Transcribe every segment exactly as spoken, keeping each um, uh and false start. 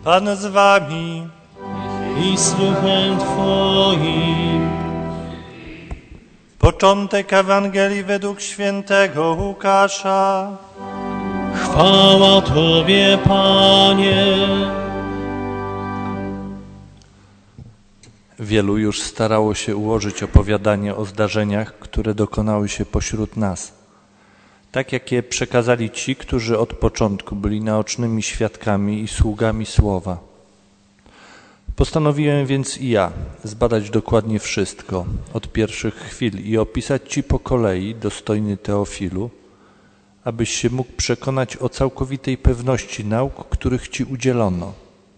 Pan z wami. I z duchem Twoim. Początek Ewangelii według świętego Łukasza. Chwała Tobie, Panie. Wielu już starało się ułożyć opowiadanie o zdarzeniach, które dokonały się pośród nas, tak jak je przekazali ci, którzy od początku byli naocznymi świadkami i sługami słowa. Postanowiłem więc i ja zbadać dokładnie wszystko od pierwszych chwil i opisać ci po kolei, dostojny Teofilu, abyś się mógł przekonać o całkowitej pewności nauk, których ci udzielono.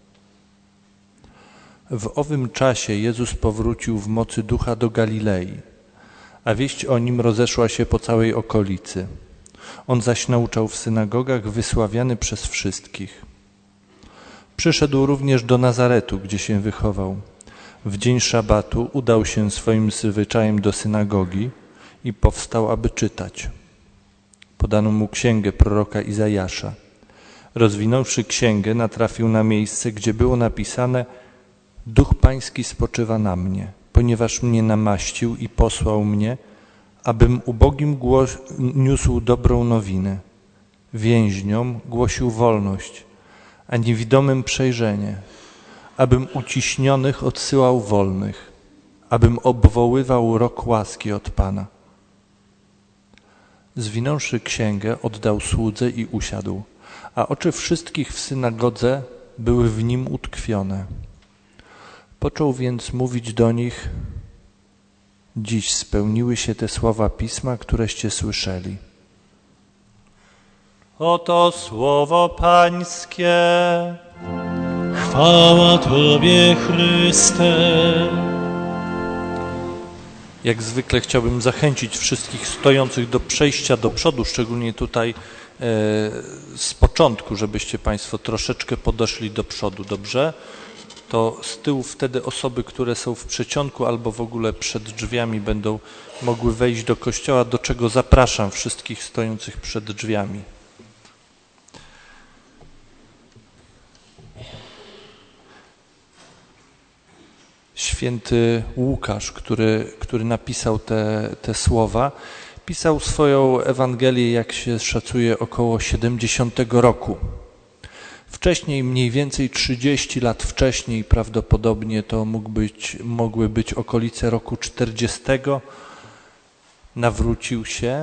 W owym czasie Jezus powrócił w mocy Ducha do Galilei, a wieść o nim rozeszła się po całej okolicy. On zaś nauczał w synagogach, wysławiany przez wszystkich. Przyszedł również do Nazaretu, gdzie się wychował. W dzień szabatu udał się swoim zwyczajem do synagogi i powstał, aby czytać. Podano mu księgę proroka Izajasza. Rozwinąwszy księgę, natrafił na miejsce, gdzie było napisane: Duch Pański spoczywa na mnie, ponieważ mnie namaścił i posłał mnie, abym ubogim głos, niósł dobrą nowinę, więźniom głosił wolność, a niewidomym przejrzenie, abym uciśnionych odsyłał wolnych, abym obwoływał rok łaski od Pana. Zwinąwszy księgę, oddał słudze i usiadł, a oczy wszystkich w synagodze były w nim utkwione. Począł więc mówić do nich: dziś spełniły się te słowa Pisma, któreście słyszeli. Oto słowo Pańskie. Chwała Tobie, Chryste. Jak zwykle chciałbym zachęcić wszystkich stojących do przejścia do przodu, szczególnie tutaj e, z początku, żebyście Państwo troszeczkę podeszli do przodu, dobrze? To z tyłu wtedy osoby, które są w przedsionku albo w ogóle przed drzwiami, będą mogły wejść do kościoła, do czego zapraszam wszystkich stojących przed drzwiami. Święty Łukasz, który, który napisał te, te słowa, pisał swoją Ewangelię, jak się szacuje, około siedemdziesiątego roku. Wcześniej, mniej więcej trzydzieści lat wcześniej, prawdopodobnie to mógł być, mogły być okolice roku czterdziestego, nawrócił się.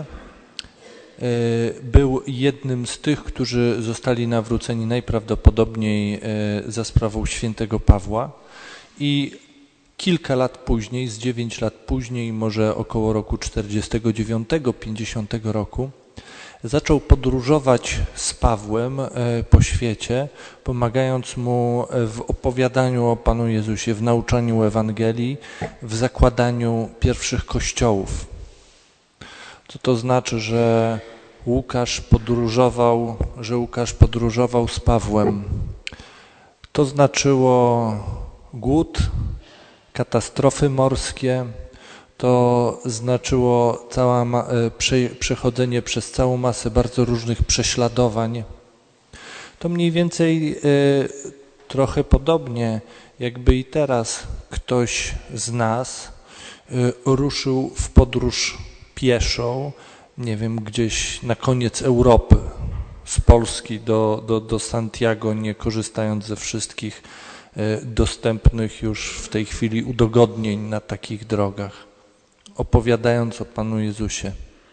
Był jednym z tych, którzy zostali nawróceni najprawdopodobniej za sprawą świętego Pawła i kilka lat później, z dziewięć lat później, może około roku czterdziestego dziewiątego, pięćdziesiątego roku, zaczął podróżować z Pawłem po świecie, pomagając mu w opowiadaniu o Panu Jezusie, w nauczaniu Ewangelii, w zakładaniu pierwszych kościołów. Co to znaczy, że Łukasz podróżował, że Łukasz podróżował z Pawłem? To znaczyło głód, katastrofy morskie, to znaczyło cała ma, prze, przechodzenie przez całą masę bardzo różnych prześladowań. To mniej więcej y, trochę podobnie, jakby i teraz ktoś z nas y, ruszył w podróż pieszą, nie wiem, gdzieś na koniec Europy, z Polski do, do, do Santiago, nie korzystając ze wszystkich y, dostępnych już w tej chwili udogodnień na takich drogach, opowiadając o Panu Jezusie.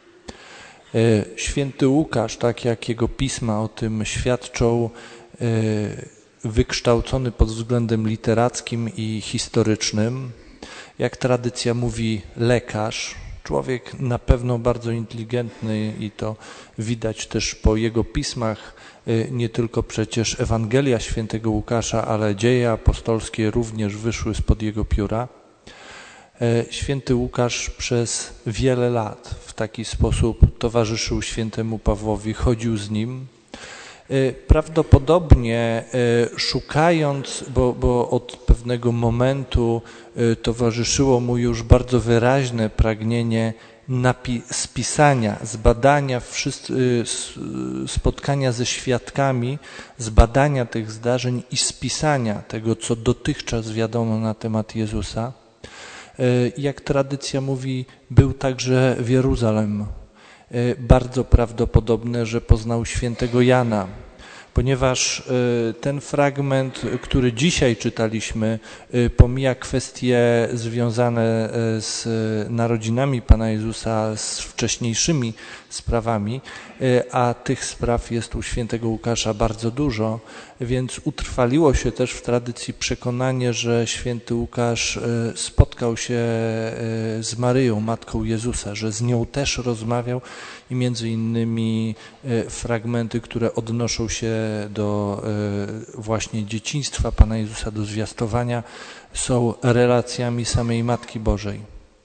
Święty Łukasz, tak jak jego pisma o tym świadczą, wykształcony pod względem literackim i historycznym, jak tradycja mówi, lekarz, człowiek na pewno bardzo inteligentny i to widać też po jego pismach, nie tylko przecież Ewangelia świętego Łukasza, ale dzieje apostolskie również wyszły spod jego pióra. Święty Łukasz przez wiele lat w taki sposób towarzyszył świętemu Pawłowi, chodził z nim. Prawdopodobnie szukając, bo, bo od pewnego momentu towarzyszyło mu już bardzo wyraźne pragnienie napi- spisania, zbadania, wszyscy, spotkania ze świadkami, zbadania tych zdarzeń i spisania tego, co dotychczas wiadomo na temat Jezusa. Jak tradycja mówi, był także w Jeruzalem. Bardzo prawdopodobne, że poznał świętego Jana, ponieważ ten fragment, który dzisiaj czytaliśmy, pomija kwestie związane z narodzinami Pana Jezusa, z wcześniejszymi sprawami, a tych spraw jest u świętego Łukasza bardzo dużo, więc utrwaliło się też w tradycji przekonanie, że święty Łukasz spotkał się z Maryją, matką Jezusa, że z nią też rozmawiał i między innymi fragmenty, które odnoszą się do właśnie dzieciństwa Pana Jezusa, do zwiastowania, są relacjami samej Matki Bożej.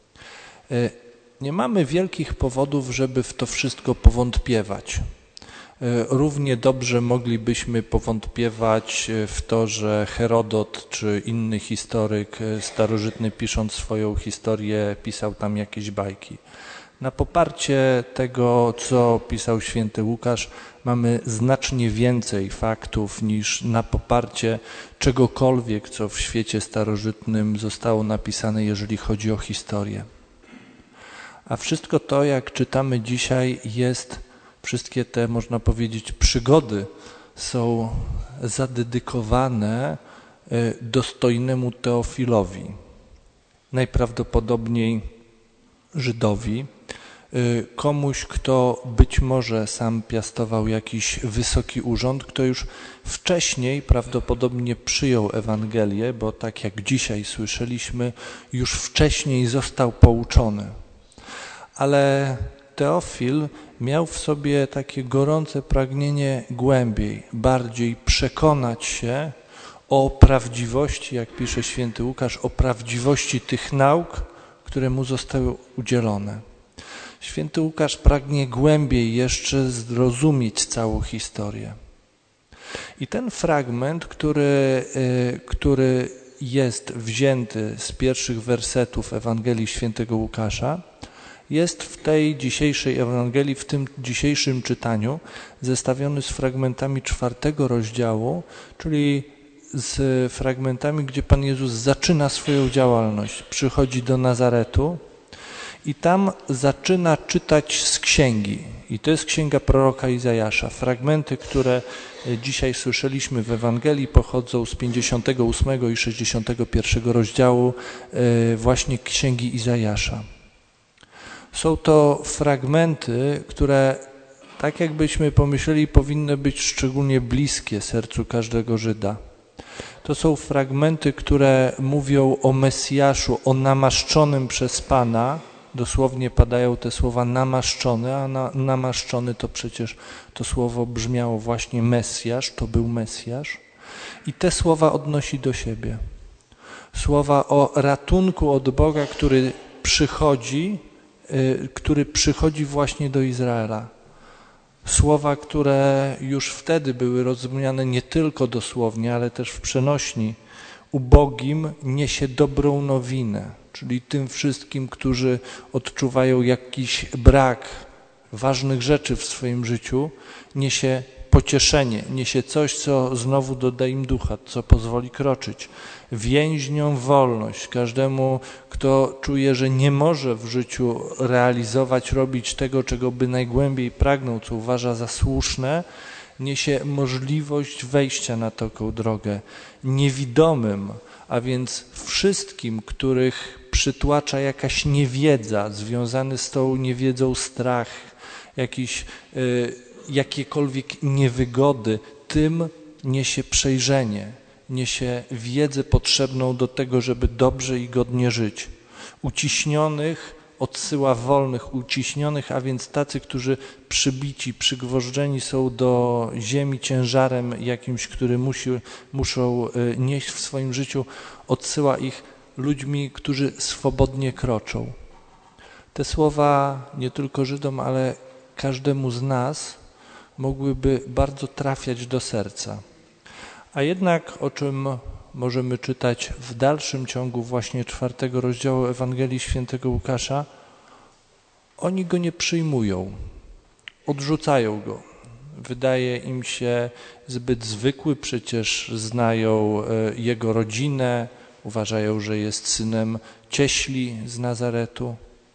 Nie mamy wielkich powodów, żeby w to wszystko powątpiewać. Równie dobrze moglibyśmy powątpiewać w to, że Herodot czy inny historyk starożytny, pisząc swoją historię, pisał tam jakieś bajki. Na poparcie tego, co pisał święty Łukasz, mamy znacznie więcej faktów niż na poparcie czegokolwiek, co w świecie starożytnym zostało napisane, jeżeli chodzi o historię. A wszystko to, jak czytamy dzisiaj, jest, wszystkie te, można powiedzieć, przygody są zadedykowane dostojnemu Teofilowi, najprawdopodobniej Żydowi, komuś, kto być może sam piastował jakiś wysoki urząd, kto już wcześniej prawdopodobnie przyjął Ewangelię, bo tak jak dzisiaj słyszeliśmy, już wcześniej został pouczony. Ale Teofil miał w sobie takie gorące pragnienie głębiej, bardziej przekonać się o prawdziwości, jak pisze święty Łukasz, o prawdziwości tych nauk, które mu zostały udzielone. Święty Łukasz pragnie głębiej jeszcze zrozumieć całą historię. I ten fragment, który, który jest wzięty z pierwszych wersetów Ewangelii świętego Łukasza, jest w tej dzisiejszej Ewangelii, w tym dzisiejszym czytaniu zestawiony z fragmentami czwartego rozdziału, czyli z fragmentami, gdzie Pan Jezus zaczyna swoją działalność. Przychodzi do Nazaretu i tam zaczyna czytać z księgi. I to jest księga proroka Izajasza. Fragmenty, które dzisiaj słyszeliśmy w Ewangelii, pochodzą z pięćdziesiątego ósmego i sześćdziesiątego pierwszego rozdziału właśnie księgi Izajasza. Są to fragmenty, które, tak jakbyśmy pomyśleli, powinny być szczególnie bliskie sercu każdego Żyda. To są fragmenty, które mówią o Mesjaszu, o namaszczonym przez Pana. Dosłownie padają te słowa namaszczony, a na, namaszczony to przecież to słowo brzmiało właśnie Mesjasz, to był Mesjasz. I te słowa odnosi do siebie. Słowa o ratunku od Boga, który przychodzi, yy, który przychodzi właśnie do Izraela. Słowa, które już wtedy były rozumiane nie tylko dosłownie, ale też w przenośni. Ubogim niesie dobrą nowinę, czyli tym wszystkim, którzy odczuwają jakiś brak ważnych rzeczy w swoim życiu, niesie pocieszenie, niesie coś, co znowu doda im ducha, co pozwoli kroczyć. Więźniom wolność, każdemu, kto czuje, że nie może w życiu realizować, robić tego, czego by najgłębiej pragnął, co uważa za słuszne, niesie możliwość wejścia na taką drogę. Niewidomym, a więc wszystkim, których przytłacza jakaś niewiedza, związany z tą niewiedzą strach, jakiś, y, jakiekolwiek niewygody, tym niesie przejrzenie, niesie wiedzę potrzebną do tego, żeby dobrze i godnie żyć. Uciśnionych odsyła wolnych, uciśnionych, a więc tacy, którzy przybici, przygwożdżeni są do ziemi ciężarem jakimś, który musi, muszą nieść w swoim życiu, odsyła ich ludźmi, którzy swobodnie kroczą. Te słowa nie tylko Żydom, ale każdemu z nas mogłyby bardzo trafiać do serca. A jednak, o czym możemy czytać w dalszym ciągu właśnie czwartego rozdziału Ewangelii świętego Łukasza, Oni go nie przyjmują, odrzucają go. Wydaje im się zbyt zwykły, przecież znają jego rodzinę, uważają, że jest synem cieśli z Nazaretu.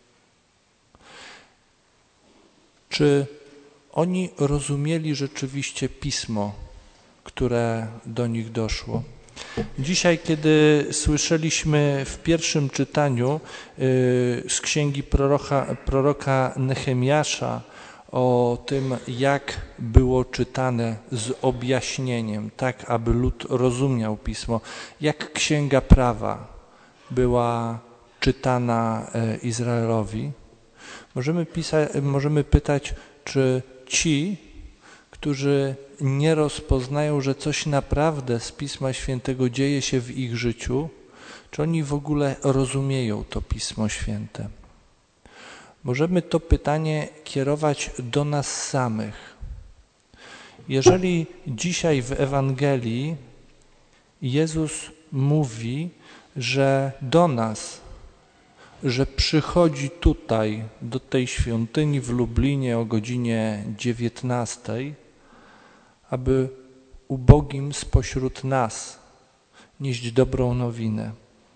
Czy oni rozumieli rzeczywiście Pismo, które do nich doszło? Dzisiaj, kiedy słyszeliśmy w pierwszym czytaniu z księgi proroka, proroka Nehemiasza o tym, jak było czytane z objaśnieniem, tak aby lud rozumiał Pismo, jak Księga Prawa była czytana Izraelowi, możemy, pisa- możemy pytać, czy ci, którzy nie rozpoznają, że coś naprawdę z Pisma Świętego dzieje się w ich życiu, czy oni w ogóle rozumieją to Pismo Święte? Możemy to pytanie kierować do nas samych. Jeżeli dzisiaj w Ewangelii Jezus mówi, że do nas, że przychodzi tutaj, do tej świątyni w Lublinie o godzinie dziewiętnastej, aby ubogim spośród nas nieść dobrą nowinę,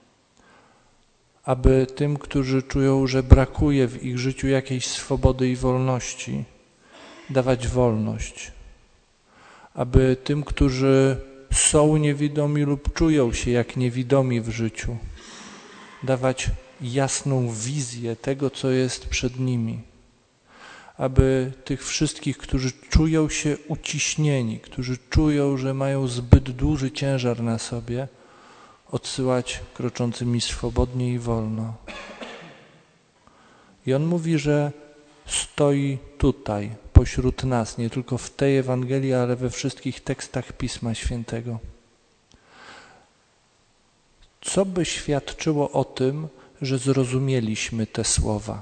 aby tym, którzy czują, że brakuje w ich życiu jakiejś swobody i wolności, dawać wolność, aby tym, którzy są niewidomi lub czują się jak niewidomi w życiu, dawać jasną wizję tego, co jest przed nimi, aby tych wszystkich, którzy czują się uciśnieni, którzy czują, że mają zbyt duży ciężar na sobie, odsyłać kroczącymi swobodnie i wolno. I on mówi, że stoi tutaj, pośród nas, nie tylko w tej Ewangelii, ale we wszystkich tekstach Pisma Świętego. Co by świadczyło o tym, że zrozumieliśmy te słowa?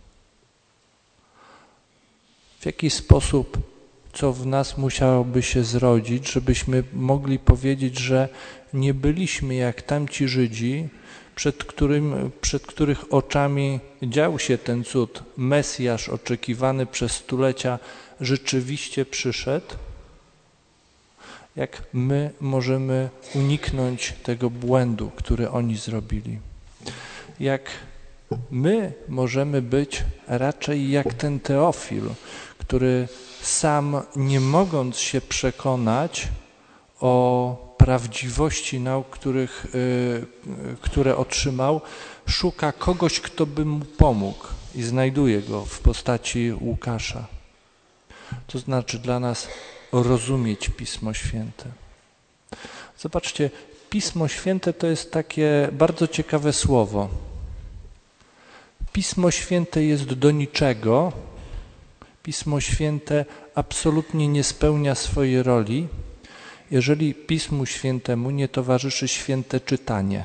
W jaki sposób, co w nas musiałoby się zrodzić, żebyśmy mogli powiedzieć, że nie byliśmy jak tamci Żydzi, przed, którym, przed których oczami dział się ten cud. Mesjasz oczekiwany przez stulecia rzeczywiście przyszedł. Jak my możemy uniknąć tego błędu, który oni zrobili? Jak my możemy być raczej jak ten Teofil, który sam, nie mogąc się przekonać o prawdziwości nauk, których, y, które otrzymał, szuka kogoś, kto by mu pomógł i znajduje go w postaci Łukasza. To znaczy dla nas rozumieć Pismo Święte. Zobaczcie, Pismo Święte to jest takie bardzo ciekawe słowo. Pismo Święte jest do niczego. Pismo Święte absolutnie nie spełnia swojej roli, jeżeli Pismu Świętemu nie towarzyszy święte czytanie.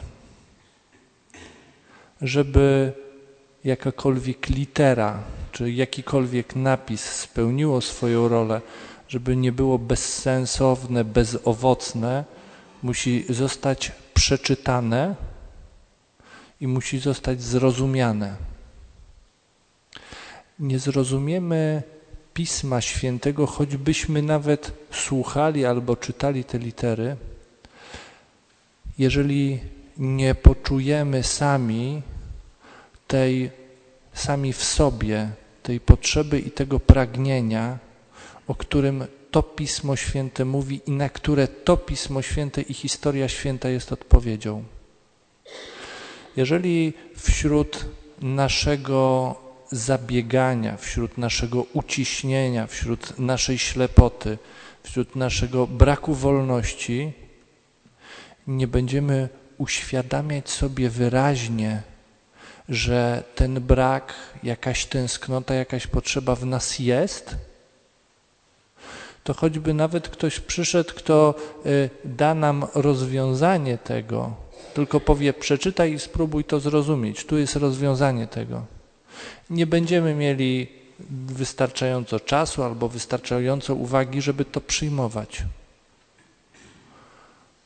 Żeby jakakolwiek litera, czy jakikolwiek napis spełniło swoją rolę, żeby nie było bezsensowne, bezowocne, musi zostać przeczytane i musi zostać zrozumiane. Nie zrozumiemy Pisma Świętego, choćbyśmy nawet słuchali albo czytali te litery, jeżeli nie poczujemy sami tej, sami w sobie tej potrzeby i tego pragnienia, o którym to Pismo Święte mówi i na które to Pismo Święte i historia święta jest odpowiedzią. Jeżeli wśród naszego zabiegania, wśród naszego uciśnienia, wśród naszej ślepoty, wśród naszego braku wolności nie będziemy uświadamiać sobie wyraźnie, że ten brak, jakaś tęsknota, jakaś potrzeba w nas jest, to choćby nawet ktoś przyszedł, kto da nam rozwiązanie tego, tylko powie, przeczytaj i spróbuj to zrozumieć, tu jest rozwiązanie tego. Nie będziemy mieli wystarczająco czasu albo wystarczająco uwagi, żeby to przyjmować.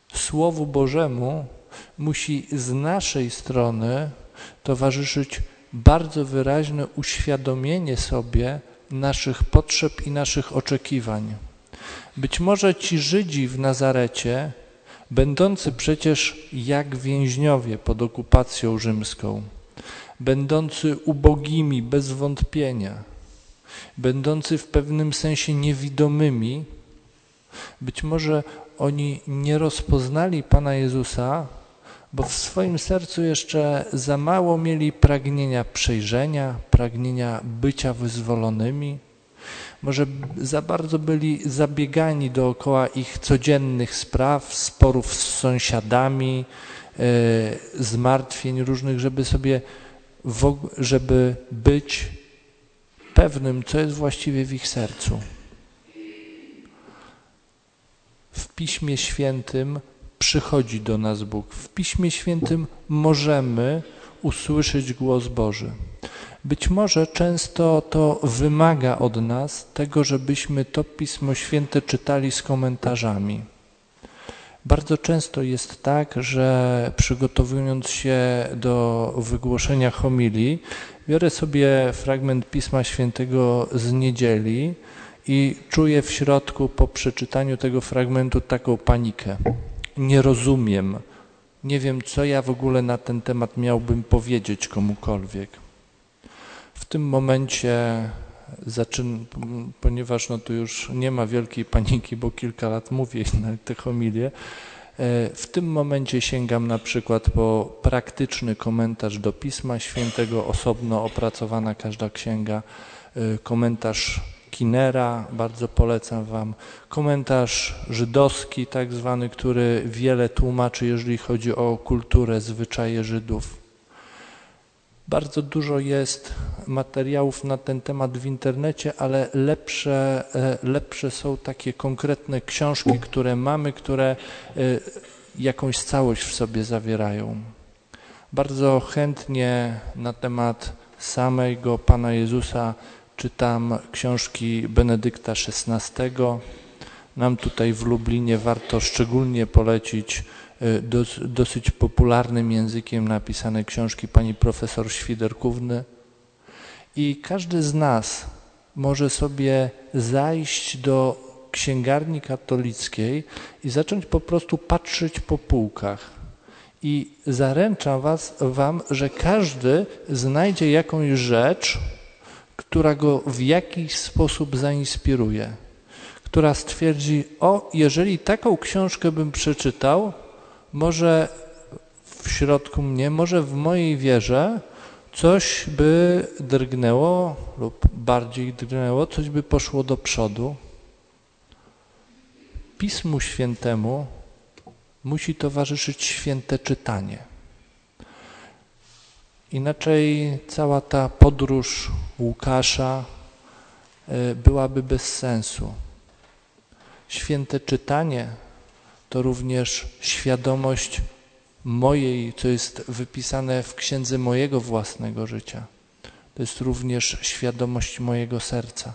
Słowu Bożemu musi z naszej strony towarzyszyć bardzo wyraźne uświadomienie sobie naszych potrzeb i naszych oczekiwań. Być może ci Żydzi w Nazarecie, będący przecież jak więźniowie pod okupacją rzymską, będący ubogimi bez wątpienia, będący w pewnym sensie niewidomymi, być może oni nie rozpoznali Pana Jezusa, bo w swoim sercu jeszcze za mało mieli pragnienia przejrzenia, pragnienia bycia wyzwolonymi. Może za bardzo byli zabiegani dookoła ich codziennych spraw, sporów z sąsiadami, zmartwień różnych, żeby sobie, żeby być pewnym, co jest właściwie w ich sercu. W Piśmie Świętym przychodzi do nas Bóg. W Piśmie Świętym możemy usłyszeć głos Boży. Być może często to wymaga od nas tego, żebyśmy to Pismo Święte czytali z komentarzami. Bardzo często jest tak, że przygotowując się do wygłoszenia homilii, biorę sobie fragment Pisma Świętego z niedzieli i czuję w środku po przeczytaniu tego fragmentu taką panikę. Nie rozumiem, nie wiem, co ja w ogóle na ten temat miałbym powiedzieć komukolwiek. W tym momencie zaczyn, ponieważ no tu już nie ma wielkiej paniki, bo kilka lat mówię na te homilie, w tym momencie sięgam na przykład po praktyczny komentarz do Pisma Świętego, osobno opracowana każda księga, komentarz Kinera, bardzo polecam wam, komentarz żydowski tak zwany, który wiele tłumaczy, jeżeli chodzi o kulturę, zwyczaje Żydów. Bardzo dużo jest materiałów na ten temat w internecie, ale lepsze, lepsze są takie konkretne książki, które mamy, które jakąś całość w sobie zawierają. Bardzo chętnie na temat samego Pana Jezusa czytam książki Benedykta szesnastego. Nam tutaj w Lublinie warto szczególnie polecić dos, dosyć popularnym językiem napisane książki pani profesor Świderkówny. I każdy z nas może sobie zajść do księgarni katolickiej i zacząć po prostu patrzeć po półkach. I zaręczam was, wam, że każdy znajdzie jakąś rzecz, która go w jakiś sposób zainspiruje, która stwierdzi, o, jeżeli taką książkę bym przeczytał, może w środku mnie, może w mojej wierze coś by drgnęło lub bardziej drgnęło, coś by poszło do przodu. Pismu Świętemu musi towarzyszyć święte czytanie. Inaczej cała ta podróż Łukasza byłaby bez sensu. Święte czytanie to również świadomość mojej, co jest wypisane w księdze mojego własnego życia. To jest również świadomość mojego serca.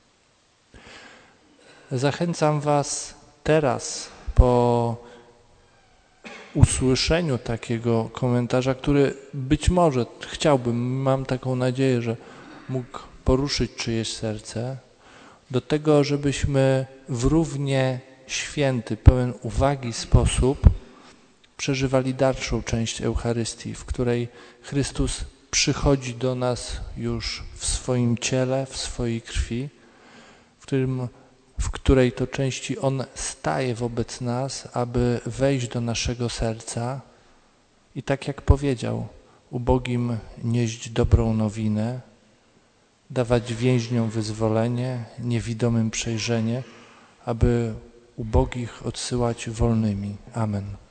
Zachęcam was teraz po usłyszeniu takiego komentarza, który być może chciałbym, mam taką nadzieję, że mógł poruszyć czyjeś serce, do tego, żebyśmy w równie święty, pełen uwagi sposób przeżywali dalszą część Eucharystii, w której Chrystus przychodzi do nas już w swoim ciele, w swojej krwi, w, którym, w której to części On staje wobec nas, aby wejść do naszego serca i tak jak powiedział, ubogim nieść dobrą nowinę, dawać więźniom wyzwolenie, niewidomym przejrzenie, aby ubogich odsyłać wolnymi. Amen.